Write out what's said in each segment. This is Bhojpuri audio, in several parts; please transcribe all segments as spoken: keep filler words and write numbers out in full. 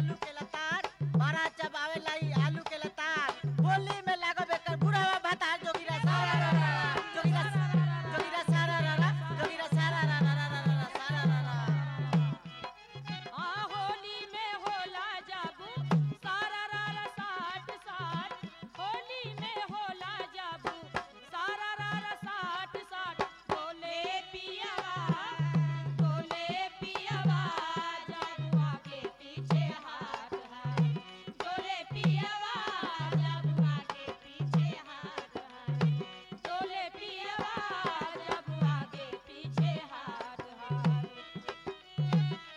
आलू के लतार बड़ा चबावेला ई आलू के लतार होली में लागो बेकर बुढ़ावा भाता जोगिरा सारा रा रा रा जोगिरा जोगिरा सारा रा रा जोगिरा सारा रा रा रा रा रा सारा रा रा आ होली में होला जाबू सारा रारा साठ साठ होली में होला जाबू सारा रारा साठ साठ बोले पियावा बोले पियावा जाबू आगे पीछे हाथ है बोले पियावा जाबू आगे पीछे हाथ है बोले पियावा जाबू आगे पीछे हाथ है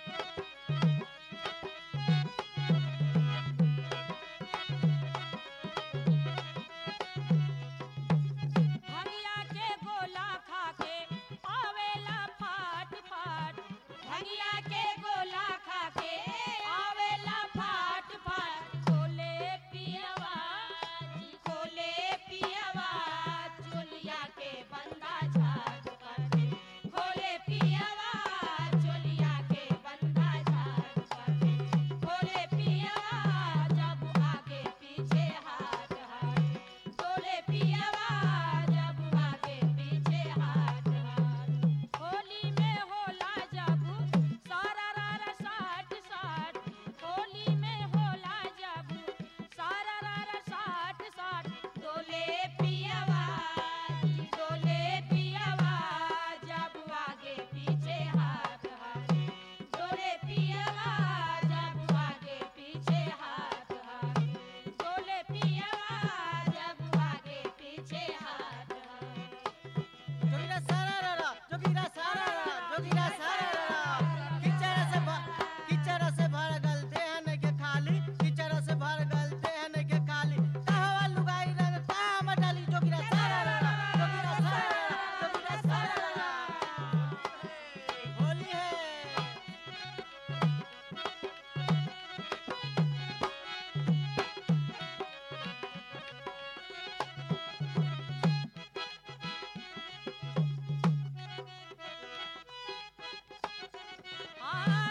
भंगिया के गोला खाके आवेला फाट फाट भंगिया के गोला खाके आवेला फाट फाट खोले पियवा जी खोले पियवा चोलिया के बंदा झाड़ कर खोले पियवा चोलिया के बंदा झाड़ कर खोले पियवा जब आगे पीछे हाथ हाथ खोले पियवा जब आगे पीछे हाथ हाथ होली में होला जाबू सारा रारा साठ साठ होली में होला जाबू सारा रारा साठ साठ डोले पियवा जी डोले पियवा जब आगे पीछे हाथ हाथ डोले पियवा जब आगे पीछे हाथ हाथ डोले पियवा जब आगे पीछे हाथ हाथ जोगिरा सारा रा रा जोगिरा सारा रा जोगिरा सारा रा रा किचरा से भ- किचरा से भर गल देहन के खाली किचरा से भर गल देहन के खाली कहवा लुगाई रे कहाँ में डाली जोगिरा सारा रा रा जोगिरा सारा रा रा जोगिरा सारा रा रा होली है हाँ